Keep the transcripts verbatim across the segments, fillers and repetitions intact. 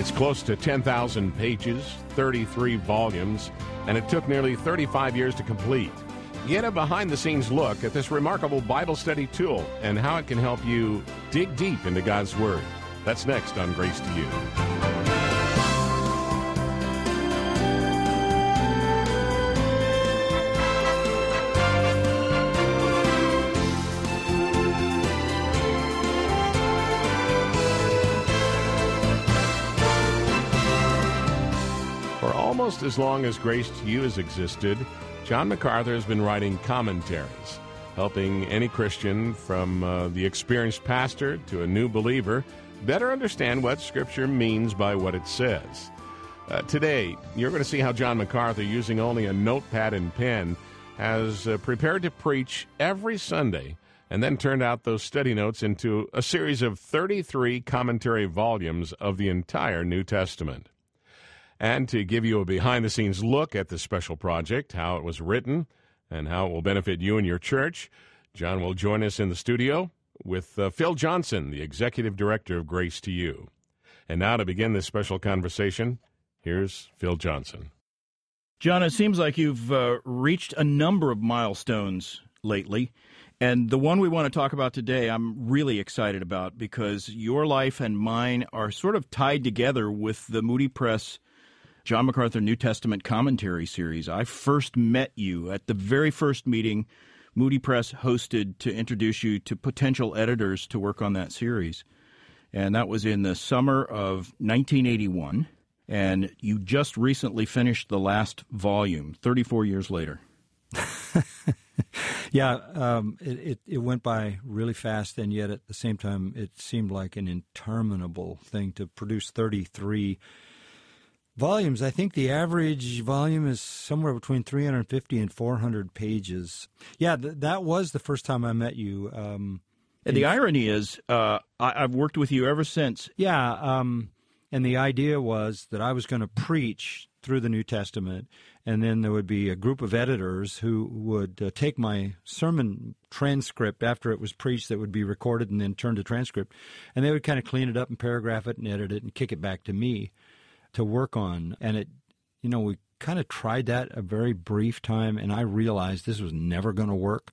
It's close to ten thousand pages, thirty-three volumes, and it took nearly thirty-five years to complete. Get a behind-the-scenes look at this remarkable Bible study tool and how it can help you dig deep into God's Word. That's next on Grace to You. Almost as long as Grace to You has existed, John MacArthur has been writing commentaries, helping any Christian, from uh, the experienced pastor to a new believer, better understand what Scripture means by what it says. Uh, today, you're going to see how John MacArthur, using only a notepad and pen, has uh, prepared to preach every Sunday and then turned out those study notes into a series of thirty-three commentary volumes of the entire New Testament. And to give you a behind-the-scenes look at this special project, how it was written, and how it will benefit you and your church, John will join us in the studio with uh, Phil Johnson, the Executive Director of Grace to You. And now to begin this special conversation, here's Phil Johnson. John, it seems like you've uh, reached a number of milestones lately, and the one we want to talk about today I'm really excited about because your life and mine are sort of tied together with the Moody Press John MacArthur New Testament Commentary Series. I first met you at the very first meeting Moody Press hosted to introduce you to potential editors to work on that series. And that was in the summer of nineteen eighty-one. And you just recently finished the last volume, thirty-four years later. yeah, um, it, it, it went by really fast, and yet at the same time it seemed like an interminable thing to produce thirty-three volumes. I think the average volume is somewhere between three hundred fifty and four hundred pages. Yeah, th- that was the first time I met you. Um, and the irony is, uh, I- I've worked with you ever since. Yeah, um, and the idea was that I was going to preach through the New Testament, and then there would be a group of editors who would uh, take my sermon transcript after it was preached that would be recorded and then turned to transcript, and they would kind of clean it up and paragraph it and edit it and kick it back to me to work on. And it, you know, we kind of tried that a very brief time, and I realized this was never going to work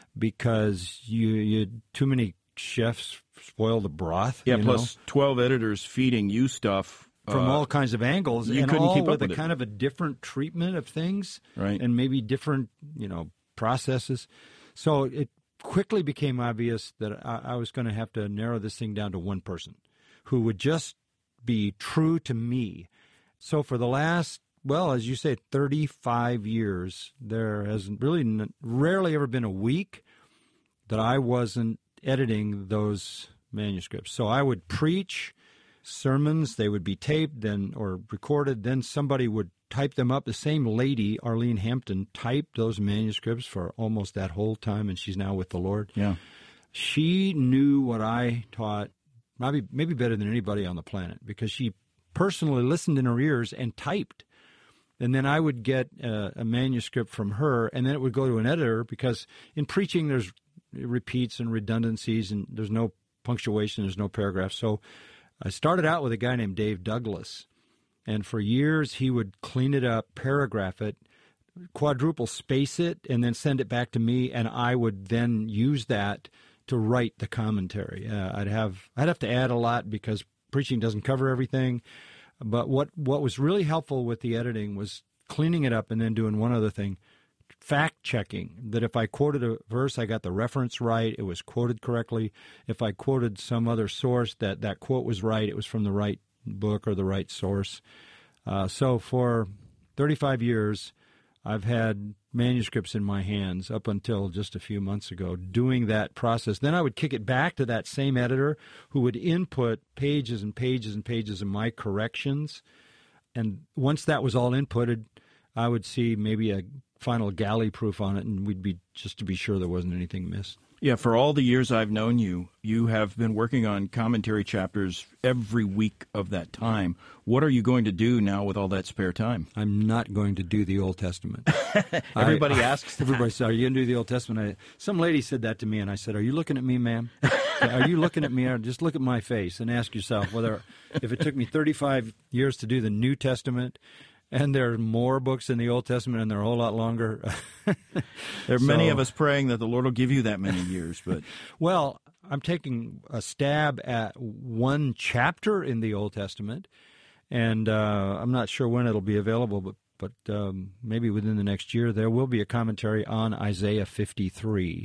because you, you too many chefs spoil the broth. Yeah, you plus know? twelve editors feeding you stuff from uh, all kinds of angles, you and couldn't all keep up with, with a it. kind of a different treatment of things, right? And maybe different, you know, processes. So it quickly became obvious that I, I was going to have to narrow this thing down to one person who would just be true to me. So for the last, well, as you say, thirty-five years, there has really n- rarely ever been a week that I wasn't editing those manuscripts. So I would preach sermons, they would be taped then or recorded, then somebody would type them up. The same lady, Arlene Hampton, typed those manuscripts for almost that whole time, and she's now with the Lord. Yeah. She knew what I taught maybe maybe better than anybody on the planet because she personally listened in her ears and typed. And then I would get a, a manuscript from her, and then it would go to an editor because in preaching there's repeats and redundancies, and there's no punctuation, there's no paragraphs. So I started out with a guy named Dave Douglas, and for years he would clean it up, paragraph it, quadruple space it, and then send it back to me, and I would then use that to write the commentary. Uh, I'd have I'd have to add a lot because preaching doesn't cover everything. But what, what was really helpful with the editing was cleaning it up and then doing one other thing, fact-checking, that if I quoted a verse, I got the reference right, it was quoted correctly. If I quoted some other source, that that quote was right, it was from the right book or the right source. Uh, so for thirty-five years, I've had manuscripts in my hands up until just a few months ago doing that process. Then I would kick it back to that same editor who would input pages and pages and pages of my corrections. And once that was all inputted, I would see maybe a final galley proof on it, and we'd be just to be sure there wasn't anything missed. Yeah, for all the years I've known you, you have been working on commentary chapters every week of that time. What are you going to do now with all that spare time? I'm not going to do the Old Testament. Everybody I, asks that. Everybody said, are you going to do the Old Testament? I, some lady said that to me, and I said, are you looking at me, ma'am? Are you looking at me? Or just look at my face and ask yourself whether, if it took me thirty-five years to do the New Testament, and there are more books in the Old Testament, and they're a whole lot longer. There are So- many of us praying that the Lord will give you that many years, but Well, I'm taking a stab at one chapter in the Old Testament, and uh, I'm not sure when it'll be available, but but um, maybe within the next year there will be a commentary on Isaiah fifty-three.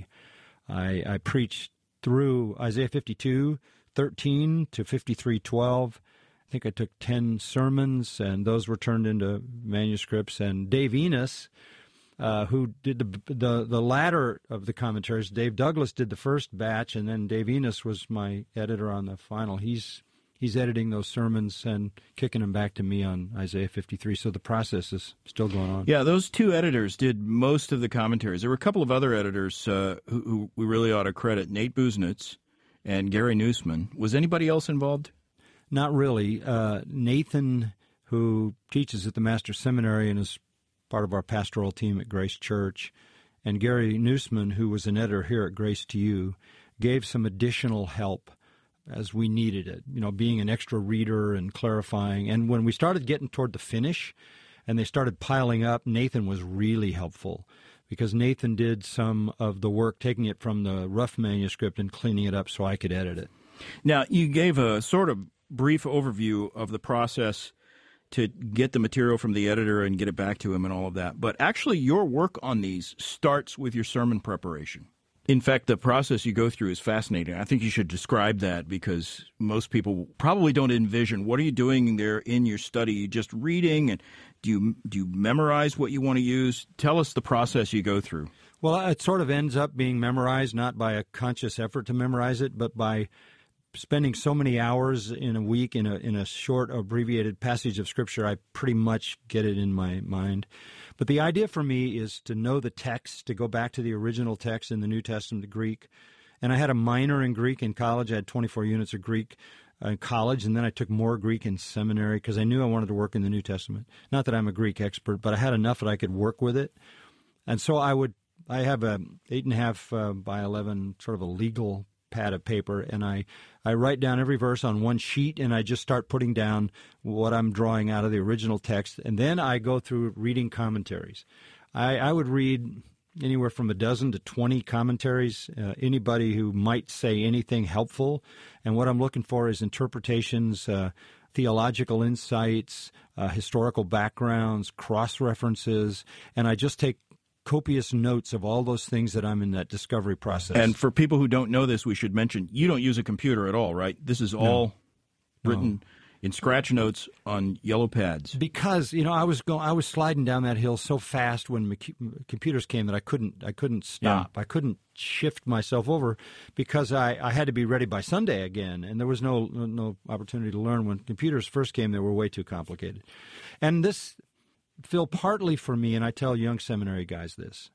I, I preached through Isaiah fifty-two, thirteen to fifty-three, twelve. I think I took ten sermons, and those were turned into manuscripts. And Dave Enos, uh, who did the, the the latter of the commentaries, Dave Douglas did the first batch, and then Dave Enos was my editor on the final. He's he's editing those sermons and kicking them back to me on Isaiah fifty-three. So the process is still going on. yeah, those two editors did most of the commentaries. There were a couple of other editors uh, who, who we really ought to credit, Nate Busenitz and Gary Newsman. Was anybody else involved? Not really. Uh, Nathan, who teaches at the Master's Seminary and is part of our pastoral team at Grace Church, and Gary Newsman, who was an editor here at Grace to You, gave some additional help as we needed it, you know, being an extra reader and clarifying. And when we started getting toward the finish and they started piling up, Nathan was really helpful because Nathan did some of the work, taking it from the rough manuscript and cleaning it up so I could edit it. Now, you gave a sort of brief overview of the process to get the material from the editor and get it back to him and all of that. But actually, your work on these starts with your sermon preparation. In fact, the process you go through is fascinating. I think you should describe that because most people probably don't envision what are you doing there in your study. You just reading, and do you do you memorize what you want to use? Tell us the process you go through. Well, it sort of ends up being memorized, not by a conscious effort to memorize it, but by spending so many hours in a week in a in a short, abbreviated passage of Scripture. I pretty much get it in my mind. But the idea for me is to know the text, to go back to the original text in the New Testament, the Greek. And I had a minor in Greek in college. I had twenty-four units of Greek in college, and then I took more Greek in seminary because I knew I wanted to work in the New Testament. Not that I'm a Greek expert, but I had enough that I could work with it. And so I would, I have a eight and a half uh, by eleven sort of a legal pad of paper, and I, I write down every verse on one sheet, and I just start putting down what I'm drawing out of the original text, and then I go through reading commentaries. I, I would read anywhere from a dozen to twenty commentaries, uh, anybody who might say anything helpful, and what I'm looking for is interpretations, uh, theological insights, uh, historical backgrounds, cross-references, and I just take copious notes of all those things that I'm in that discovery process. And for people who don't know this, we should mention you don't use a computer at all, right? This is all No. written No. in scratch notes on yellow pads. Because you know I was going, I was sliding down that hill so fast when m- computers came that I couldn't, I couldn't stop. Yeah. I couldn't shift myself over because I, I had to be ready by Sunday again, and there was no no opportunity to learn when computers first came. They were way too complicated, and this. Phil, partly for me, and I tell young seminary guys this,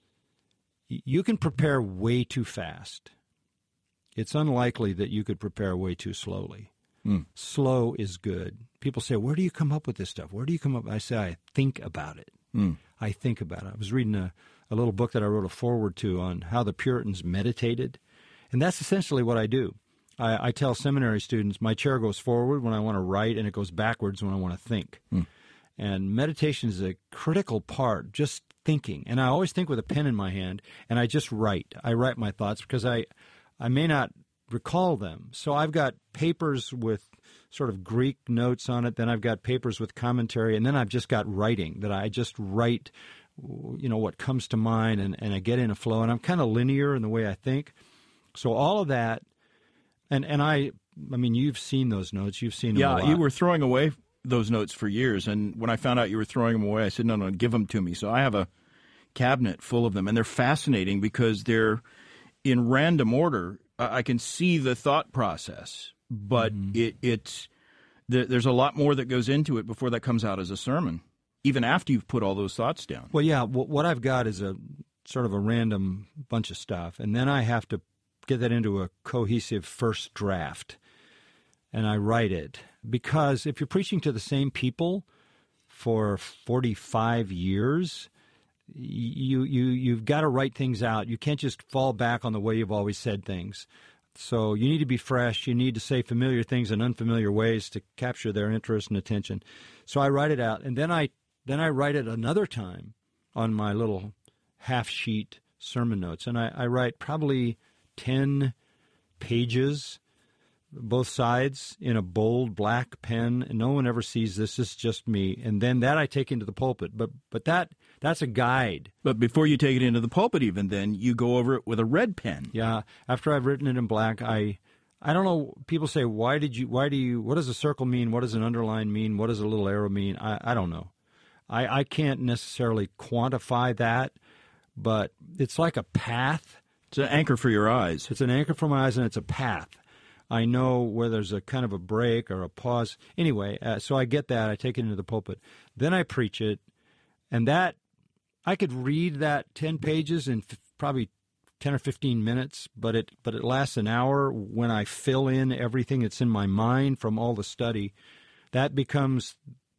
you can prepare way too fast. It's unlikely that you could prepare way too slowly. Mm. Slow is good. People say, where do you come up with this stuff? Where do you come up? I say, I think about it. Mm. I think about it. I was reading a, a little book that I wrote a foreword to on how the Puritans meditated, and that's essentially what I do. I, I tell seminary students, my chair goes forward when I want to write, and it goes backwards when I want to think. Mm. And meditation is a critical part, just thinking. And I always think with a pen in my hand, and I just write. I write my thoughts because I, I may not recall them. So I've got papers with sort of Greek notes on it, then I've got papers with commentary, and then I've just got writing that I just write, you know, what comes to mind, and, and I get in a flow. And I'm kind of linear in the way I think. So all of that, and, and I, I mean, you've seen those notes. You've seen them Yeah, a lot. you were throwing away those notes for years, and when I found out you were throwing them away, I said, no, no, give them to me. So I have a cabinet full of them, and they're fascinating because they're in random order. I can see the thought process, but mm-hmm. it, it's there's a lot more that goes into it before that comes out as a sermon, even after you've put all those thoughts down. Well, yeah, what I've got is a sort of a random bunch of stuff, and then I have to get that into a cohesive first draft, and I write it. Because if you're preaching to the same people for forty-five years, you, you, you've got to write things out. You can't just fall back on the way you've always said things. So you need to be fresh. You need to say familiar things in unfamiliar ways to capture their interest and attention. So I write it out, and then I then I write it another time on my little half-sheet sermon notes, and I, I write probably ten pages, both sides, in a bold black pen, and no one ever sees this. This is just me. And then that I take into the pulpit. But but that that's a guide. But before you take it into the pulpit even then, you go over it with a red pen. Yeah. After I've written it in black, I I don't know, people say, why did you, why do you, what does a circle mean? What does an underline mean? What does a little arrow mean? I, I don't know. I, I can't necessarily quantify that, but it's like a path. It's an anchor for your eyes. It's an anchor for my eyes, and it's a path. I know where there's a kind of a break or a pause. Anyway, uh, so I get that. I take it into the pulpit. Then I preach it, and that, I could read that ten pages in f- probably ten or fifteen minutes, but it but it lasts an hour when I fill in everything that's in my mind from all the study. That becomes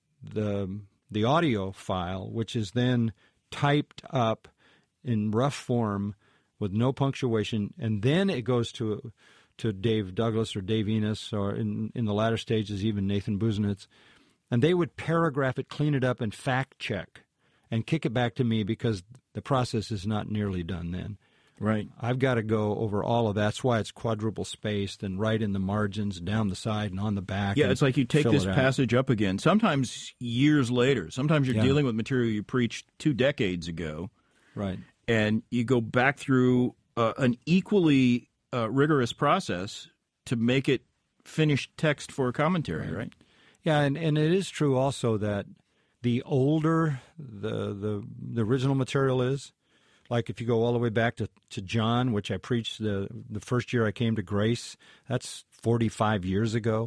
the the audio file, which is then typed up in rough form with no punctuation, and then it goes to to Dave Douglas or Dave Enos, or in, in the latter stages even Nathan Busenitz, and they would paragraph it, clean it up, and fact check, and kick it back to me because the process is not nearly done then. Right. I've got to go over all of that. That's why it's quadruple spaced and right in the margins, down the side and on the back. Yeah, it's like you take this it passage up again, sometimes years later. Sometimes you're Yeah. dealing with material you preached two decades ago. Right. And you go back through uh, an equally uh, rigorous process to make it finished text for a commentary, right? right? Yeah, and, and it is true also that the older the, the the original material is, like if you go all the way back to, to John, which I preached the, the first year I came to Grace, that's forty-five years ago.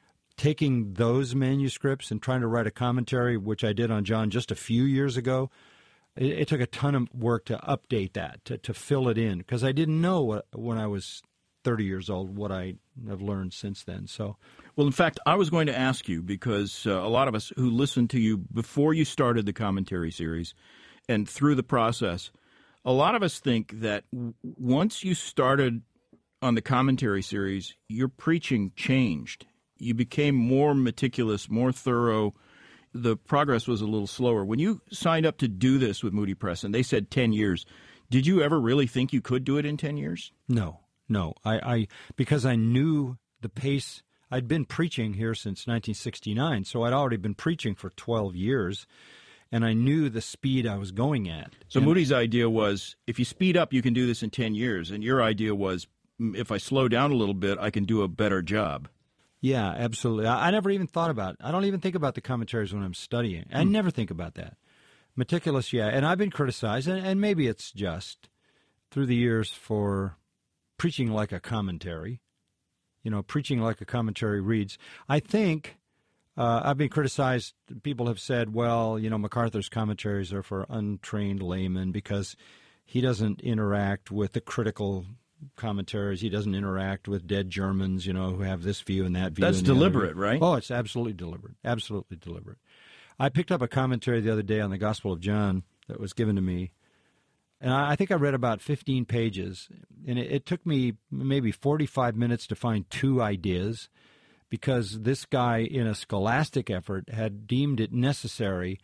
Taking those manuscripts and trying to write a commentary, which I did on John just a few years ago, it, it took a ton of work to update that, to, to fill it in, because I didn't know what, when I was thirty years old what I have learned since then. So, well, in fact, I was going to ask you, because uh, a lot of us who listened to you before you started the commentary series and through the process, a lot of us think that w- once you started on the commentary series, your preaching changed. You became more meticulous, more thorough. The progress was a little slower. When you signed up to do this with Moody Press, and they said ten years, did you ever really think you could do it in ten years? No, no. I, I because I knew the pace. I'd been preaching here since nineteen sixty-nine, so I'd already been preaching for twelve years. And I knew the speed I was going at. So and Moody's idea was, if you speed up, you can do this in ten years. And your idea was, if I slow down a little bit, I can do a better job. Yeah, absolutely. I, I never even thought about it. I don't even think about the commentaries when I'm studying. I Hmm. never think about that. Meticulous, yeah. And I've been criticized, and, and maybe it's just through the years for preaching like a commentary. You know, preaching like a commentary reads. I think... Uh, I've been criticized. People have said, well, you know, MacArthur's commentaries are for untrained laymen because he doesn't interact with the critical commentaries. He doesn't interact with dead Germans, you know, who have this view and that view. That's and the other deliberate, view. right? Oh, it's absolutely deliberate. Absolutely deliberate. I picked up a commentary the other day on the Gospel of John that was given to me, and I, I think I read about fifteen pages, and it, it took me maybe forty-five minutes to find two ideas, because this guy, in a scholastic effort, had deemed it necessary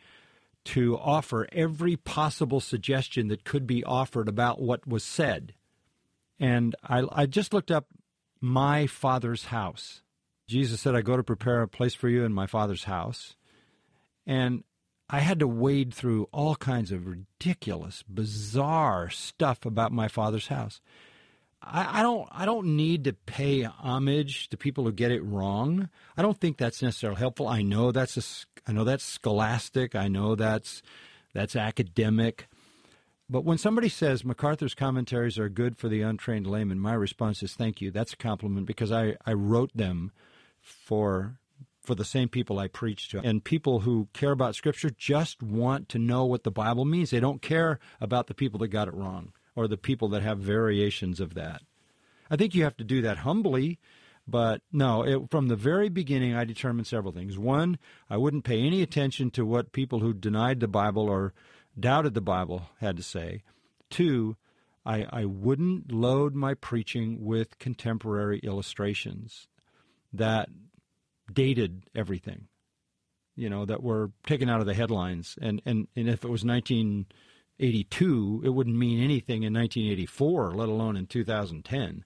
to offer every possible suggestion that could be offered about what was said. And I, I just looked up my Father's house. Jesus said, I go to prepare a place for you in my Father's house. And I had to wade through all kinds of ridiculous, bizarre stuff about my Father's house. I, I don't I don't need to pay homage to people who get it wrong. I don't think that's necessarily helpful. I know that's a, I know that's scholastic. I know that's that's academic. But when somebody says MacArthur's commentaries are good for the untrained layman, my response is thank you. That's a compliment, because I, I wrote them for for the same people I preach to. And people who care about Scripture just want to know what the Bible means. They don't care about the people that got it wrong, or the people that have variations of that. I think you have to do that humbly, but no, it, from the very beginning I determined several things. One, I wouldn't pay any attention to what people who denied the Bible or doubted the Bible had to say. Two, I, I wouldn't load my preaching with contemporary illustrations that dated everything, you know, that were taken out of the headlines. And, and, and if it was nineteen eighty-two, it wouldn't mean anything in nineteen eighty-four, let alone in two thousand ten.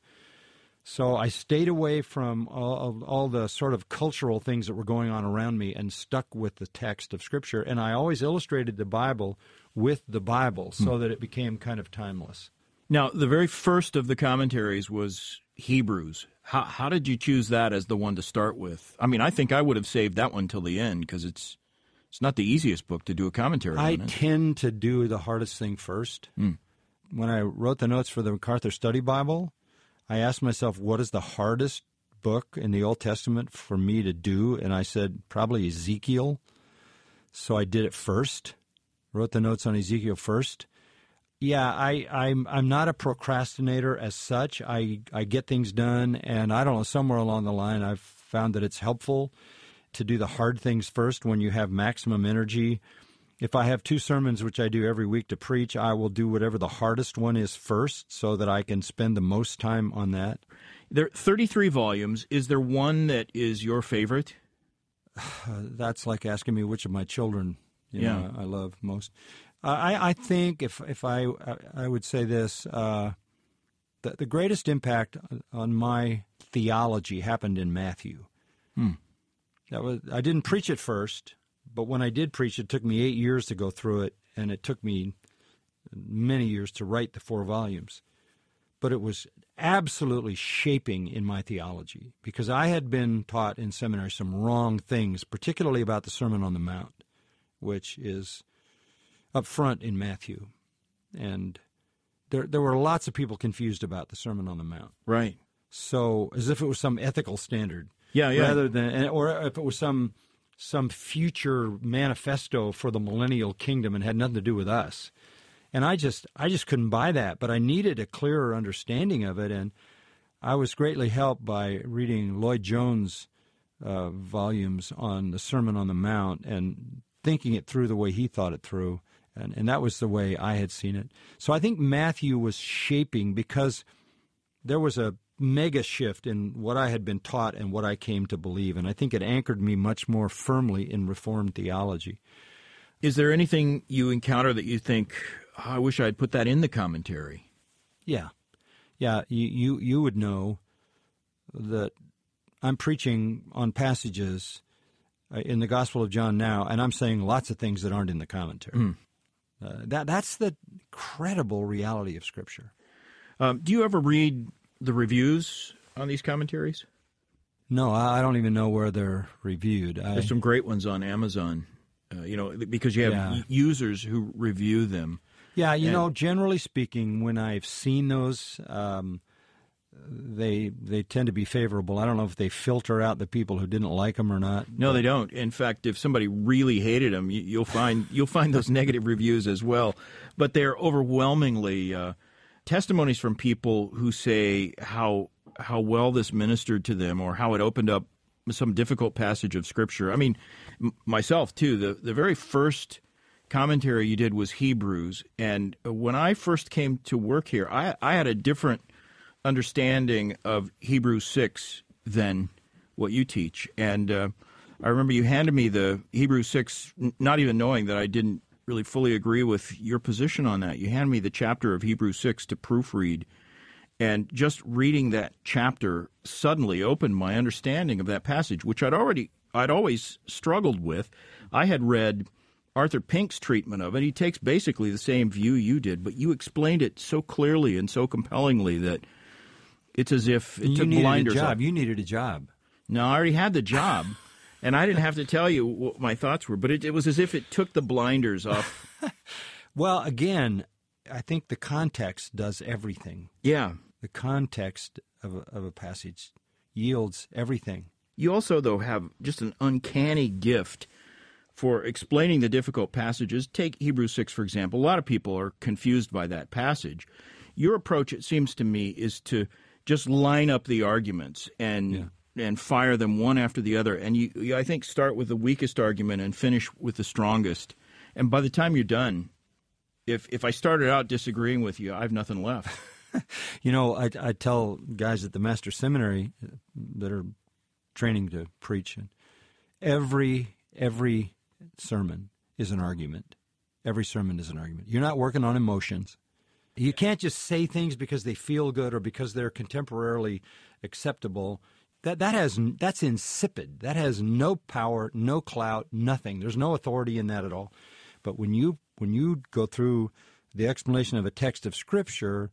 So I stayed away from all, all the sort of cultural things that were going on around me and stuck with the text of Scripture. And I always illustrated the Bible with the Bible so hmm. that it became kind of timeless. Now, the very first of the commentaries was Hebrews. How, how did you choose that as the one to start with? I mean, I think I would have saved that one till the end because it's it's not the easiest book to do a commentary I on. I tend to do the hardest thing first. Hmm. When I wrote the notes for the MacArthur Study Bible, I asked myself, what is the hardest book in the Old Testament for me to do? And I said, probably Ezekiel. So I did it first, wrote the notes on Ezekiel first. Yeah, I, I'm I'm not a procrastinator as such. I, I get things done, and I don't know, somewhere along the line I've found that it's helpful to do the hard things first when you have maximum energy. If I have two sermons, which I do every week to preach, I will do whatever the hardest one is first so that I can spend the most time on that. There are thirty-three volumes. Is there one that is your favorite? Uh, that's like asking me which of my children you yeah. know, I love most. Uh, I, I think if if I I would say this, uh, the, the greatest impact on my theology happened in Matthew. Hmm. That was I didn't preach it first. But when I did preach, it took me eight years to go through it, and it took me many years to write the four volumes. But it was absolutely shaping in my theology, because I had been taught in seminary some wrong things, particularly about the Sermon on the Mount, which is up front in Matthew. And there there were lots of people confused about the Sermon on the Mount. Right. So as if it was some ethical standard. Yeah, yeah. Rather than, or if it was some... some future manifesto for the millennial kingdom and had nothing to do with us. And I just I just couldn't buy that, but I needed a clearer understanding of it, and I was greatly helped by reading Lloyd Jones' uh, volumes on the Sermon on the Mount and thinking it through the way he thought it through, and, and that was the way I had seen it. So I think Matthew was shaping because there was a mega shift in what I had been taught and what I came to believe, and I think it anchored me much more firmly in Reformed theology. Is there anything you encounter that you think, oh, I wish I'd put that in the commentary? Yeah. Yeah, you, you, you would know that I'm preaching on passages in the Gospel of John now, and I'm saying lots of things that aren't in the commentary. Mm. Uh, that That's the credible reality of Scripture. Um, do you ever read the reviews on these commentaries? No, I don't even know where they're reviewed. I, There's some great ones on Amazon, uh, you know, because you have yeah. users who review them. Yeah, you and, know, generally speaking, when I've seen those, um, they they tend to be favorable. I don't know if they filter out the people who didn't like them or not. No, they don't. In fact, if somebody really hated them, you, you'll find you'll find those negative reviews as well. But they're overwhelmingly uh, testimonies from people who say how how well this ministered to them, or how it opened up some difficult passage of Scripture. I mean, m- myself too. The the very first commentary you did was Hebrews, and when I first came to work here, I, I had a different understanding of Hebrews six than what you teach. And uh, I remember you handed me the Hebrews six, not even knowing that I didn't really fully agree with your position on that. You handed me the chapter of Hebrews six to proofread, and just reading that chapter suddenly opened my understanding of that passage, which I'd already I'd always struggled with. I had read Arthur Pink's treatment of it. He takes basically the same view you did, but you explained it so clearly and so compellingly that it's as if it you took needed blinders a job. off. You needed a job. No, I already had the job, and I didn't have to tell you what my thoughts were, but it, it was as if it took the blinders off. Well, again, I think the context does everything. Yeah. The context of a, of a passage yields everything. You also, though, have just an uncanny gift for explaining the difficult passages. Take Hebrews six, for example. A lot of people are confused by that passage. Your approach, it seems to me, is to just line up the arguments and yeah. and fire them one after the other. And you, you, I think, start with the weakest argument and finish with the strongest. And by the time you're done, if if I started out disagreeing with you, I have nothing left. You know, I, I tell guys at the Master Seminary that are training to preach, and every every sermon is an argument. Every sermon is an argument. You're not working on emotions. You can't just say things because they feel good or because they're contemporarily acceptable. That that has that's insipid. That has no power, no clout, nothing. There's no authority in that at all. But when you when you go through the explanation of a text of Scripture,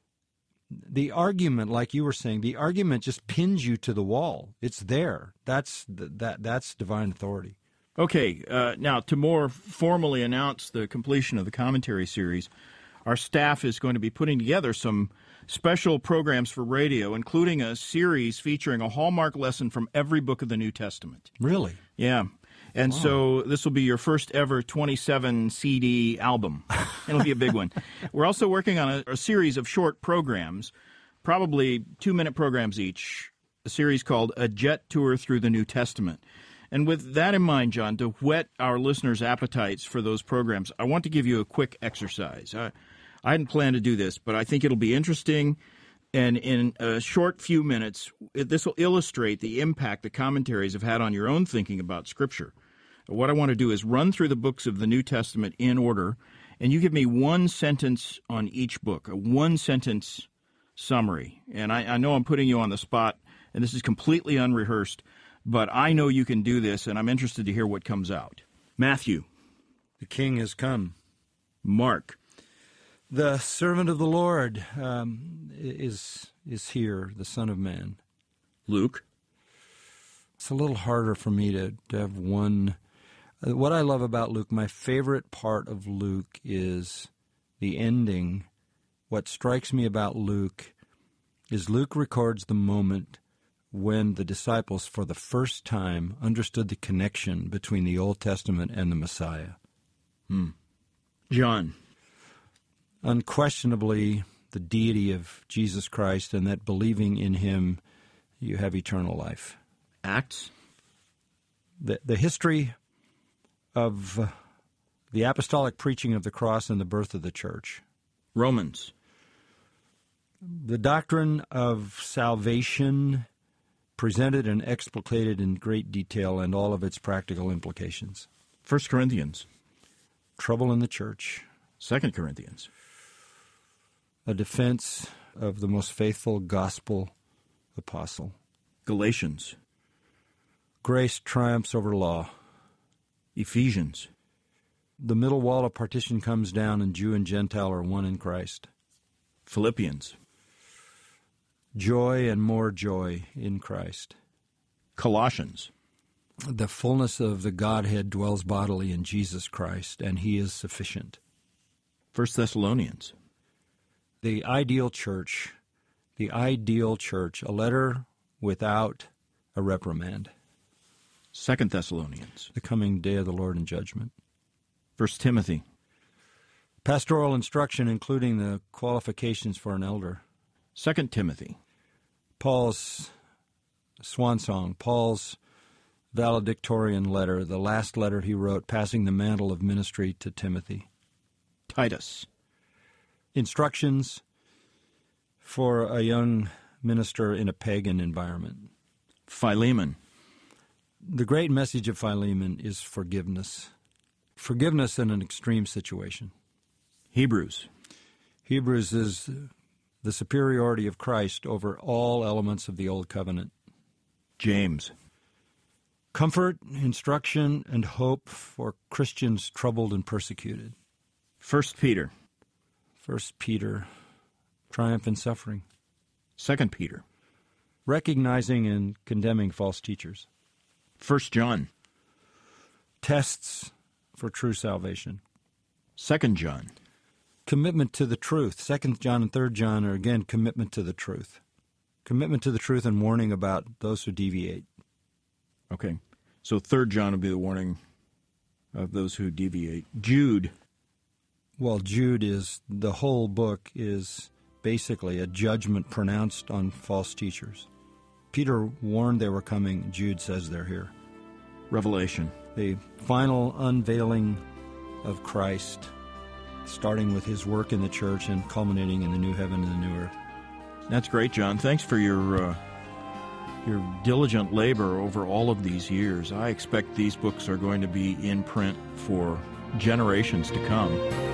the argument, like you were saying, the argument just pins you to the wall. It's there. That's that that's divine authority. Okay, uh, now to more formally announce the completion of the commentary series, our staff is going to be putting together some special programs for radio, including a series featuring a hallmark lesson from every book of the New Testament. Really? Yeah. And wow. So this will be your first ever twenty-seven C D album. It'll be a big one. We're also working on a, a series of short programs, probably two-minute programs each, a series called A Jet Tour Through the New Testament. And with that in mind, John, to whet our listeners' appetites for those programs, I want to give you a quick exercise. I, I hadn't planned to do this, but I think it'll be interesting. And in a short few minutes, it, this will illustrate the impact the commentaries have had on your own thinking about Scripture. What I want to do is run through the books of the New Testament in order, and you give me one sentence on each book, a one-sentence summary. And I, I know I'm putting you on the spot, and this is completely unrehearsed, but I know you can do this, and I'm interested to hear what comes out. Matthew. The King has come. Mark. The servant of the Lord um, is is here, the Son of Man. Luke. It's a little harder for me to, to have one. Uh, what I love about Luke, my favorite part of Luke is the ending. What strikes me about Luke is Luke records the moment when the disciples for the first time understood the connection between the Old Testament and the Messiah. Hmm. John. Unquestionably, the deity of Jesus Christ, and that believing in him, you have eternal life. Acts. The, the history of uh, the apostolic preaching of the cross and the birth of the church. Romans. The doctrine of salvation presented and explicated in great detail and all of its practical implications. First Corinthians. Trouble in the church. Second Corinthians. A defense of the most faithful gospel apostle. Galatians. Grace triumphs over law. Ephesians. The middle wall of partition comes down, and Jew and Gentile are one in Christ. Philippians. Joy and more joy in Christ. Colossians. The fullness of the Godhead dwells bodily in Jesus Christ, and he is sufficient. First Thessalonians. The ideal church, the ideal church, a letter without a reprimand. Second Thessalonians. The coming day of the Lord in judgment. First Timothy. Pastoral instruction, including the qualifications for an elder. Second Timothy. Paul's swan song, Paul's valedictorian letter, the last letter he wrote, passing the mantle of ministry to Timothy. Titus. Instructions for a young minister in a pagan environment. Philemon. The great message of Philemon is forgiveness. Forgiveness in an extreme situation. Hebrews. Hebrews is the superiority of Christ over all elements of the Old Covenant. James. Comfort, instruction, and hope for Christians troubled and persecuted. First Peter. First Peter, triumph in suffering. Second Peter. Recognizing and condemning false teachers. First John. Tests for true salvation. Second John. Commitment to the truth. Second John and Third John are, again, commitment to the truth. Commitment to the truth and warning about those who deviate. Okay. So Third John would be the warning of those who deviate. Jude. Well, Jude is, the whole book is basically a judgment pronounced on false teachers. Peter warned they were coming. Jude says they're here. Revelation. The final unveiling of Christ starting with his work in the church and culminating in the new heaven and the new earth. That's great, John. Thanks for your uh, your diligent labor over all of these years. I expect these books are going to be in print for generations to come.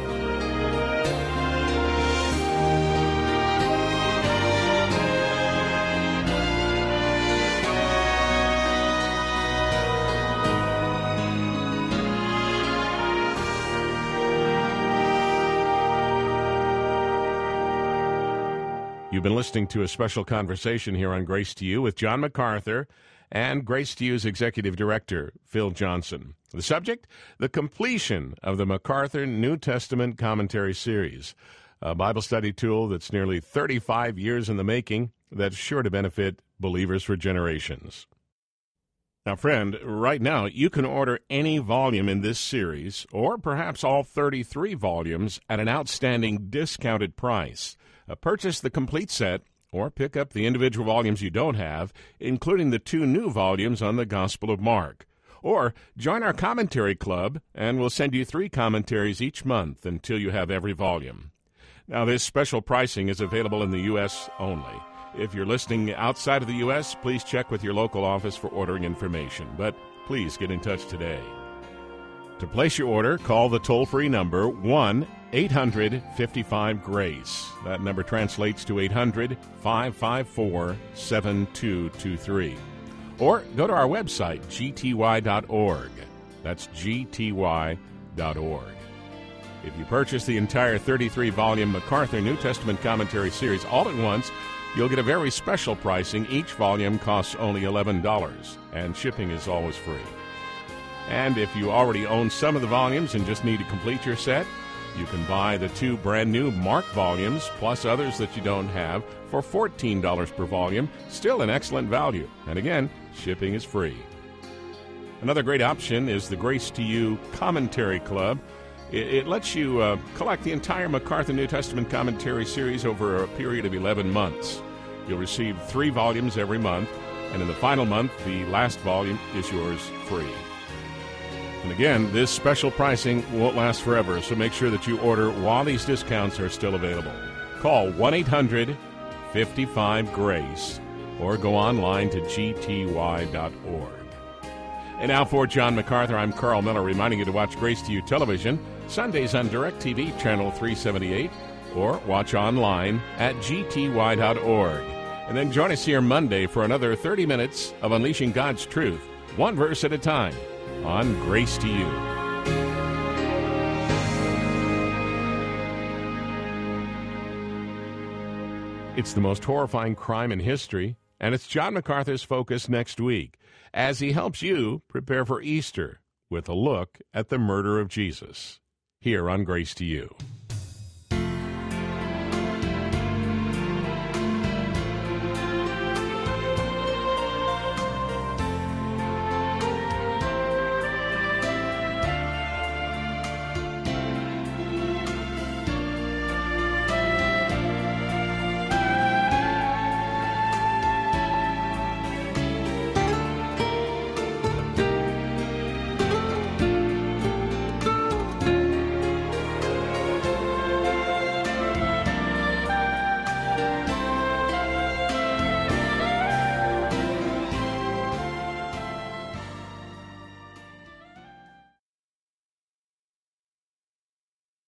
You've been listening to a special conversation here on Grace to You with John MacArthur and Grace to You's Executive Director, Phil Johnson. The subject, the completion of the MacArthur New Testament Commentary Series, a Bible study tool that's nearly thirty-five years in the making that's sure to benefit believers for generations. Now, friend, right now you can order any volume in this series, or perhaps all thirty-three volumes, at an outstanding discounted price. Uh, purchase the complete set or pick up the individual volumes you don't have, including the two new volumes on the Gospel of Mark. Or join our commentary club, and we'll send you three commentaries each month until you have every volume. Now, this special pricing is available in the U S only. If you're listening outside of the U S, please check with your local office for ordering information. But please get in touch today. To place your order, call the toll-free number one eight hundred fifty-five GRACE. That number translates to eight hundred five five four seven two two three. Or go to our website, g t y dot org. That's g t y dot org. If you purchase the entire thirty-three volume MacArthur New Testament Commentary Series all at once, you'll get a very special pricing. Each volume costs only eleven dollars, and shipping is always free. And if you already own some of the volumes and just need to complete your set, you can buy the two brand new Mark volumes, plus others that you don't have, for fourteen dollars per volume, still an excellent value. And again, shipping is free. Another great option is the Grace to You Commentary Club. It, it lets you uh, collect the entire MacArthur New Testament Commentary Series over a period of eleven months. You'll receive three volumes every month, and in the final month, the last volume is yours free. And again, this special pricing won't last forever, so make sure that you order while these discounts are still available. Call one eight hundred fifty-five GRACE or go online to g t y dot org. And now for John MacArthur, I'm Carl Miller, reminding you to watch Grace to You Television Sundays on DirecTV Channel three seventy-eight or watch online at g t y dot org. And then join us here Monday for another thirty minutes of Unleashing God's Truth, one verse at a time, on Grace to You. It's the most horrifying crime in history, and it's John MacArthur's focus next week as he helps you prepare for Easter with a look at the murder of Jesus, here on Grace to You.